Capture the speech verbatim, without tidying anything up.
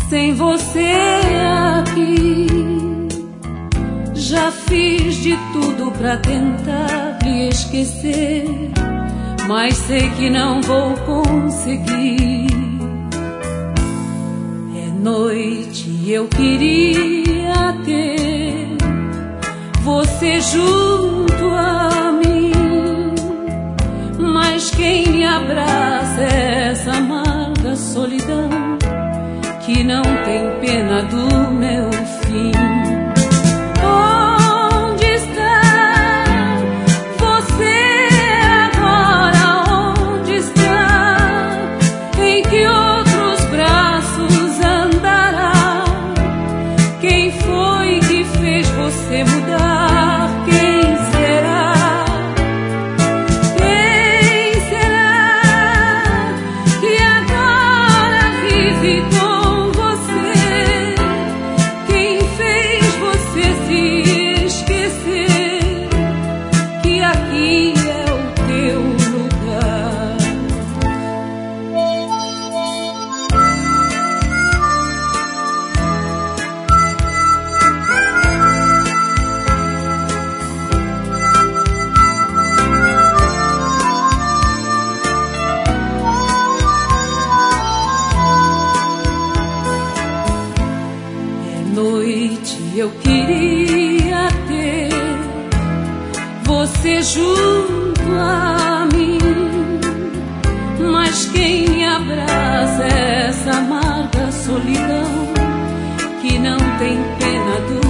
sem você aqui. Já fiz de tudo pra tentar lhe esquecer, mas sei que não vou conseguir. É noite e eu queria ter você junto a mim, mas quem me abraça é essa amarga solidão que não tem pena do meu fim. Onde está você agora? Onde está? Em que outros braços andará? Quem foi que fez você mudar? Quem será? Quem será que agora vive com noite eu queria ter você junto a mim, mas quem me abraça é essa amarga solidão que não tem pena do